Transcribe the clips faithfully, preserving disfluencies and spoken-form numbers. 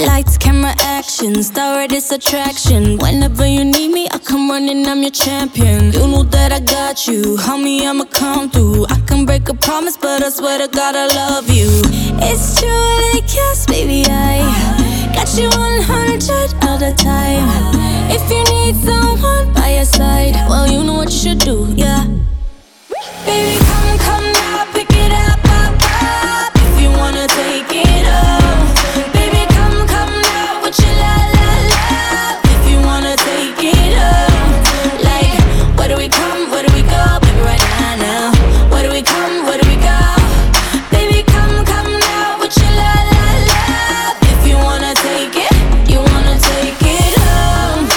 Lights, camera, action, star this attraction. Whenever you need me, I come running, I'm your champion. You know that I got you, homie, I'ma come through. I can break a promise, but I swear to God I love you. It's true, like yes, baby, I got you one hundred all the time. If you need someone by your side, well, you know what you should do, yeah. Baby, come, come now, pick it up, up, up. If you wanna take it up, baby, come, come now, with your la, la, la. If you wanna take it up, like, where do we come, where do we go, baby, right now, now. Where do we come, where do we go, baby, come, come now, with your la, la, la. If you wanna take it, you wanna take it up.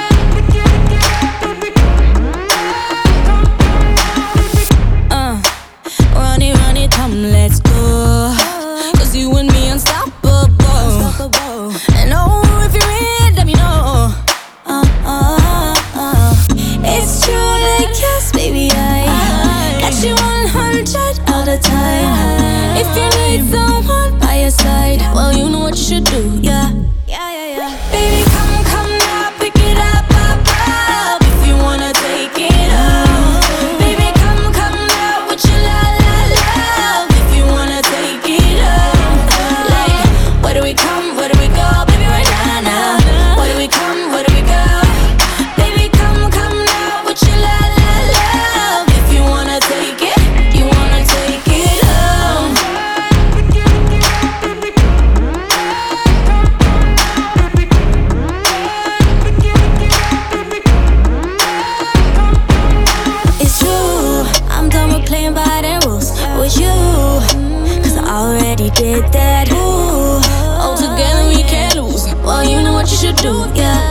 Uh, run it, run it, come, let's go. Cause you and me unstoppable. And oh, if you're in, let me know. Uh, uh, uh. It's true, like yes, baby, I got you one hundred all the time. If you need someone by your side, well, you know what you should do, yeah. Yeah, yeah, yeah. Baby, come, come now, pick it up, up, up. If you wanna take it up, baby, come, come now, with your la, la, la. If you wanna take it up, like, where do we come, where do we go, baby, right now, now. Where do we come, where do we go, baby, come, come now, with your la, la, la. If you wanna take it, you wanna take it up. It's true, I'm done with playing by the rules with you, cause I already did that. Ooh, all together we can't lose. Well, you know what you should do, yeah.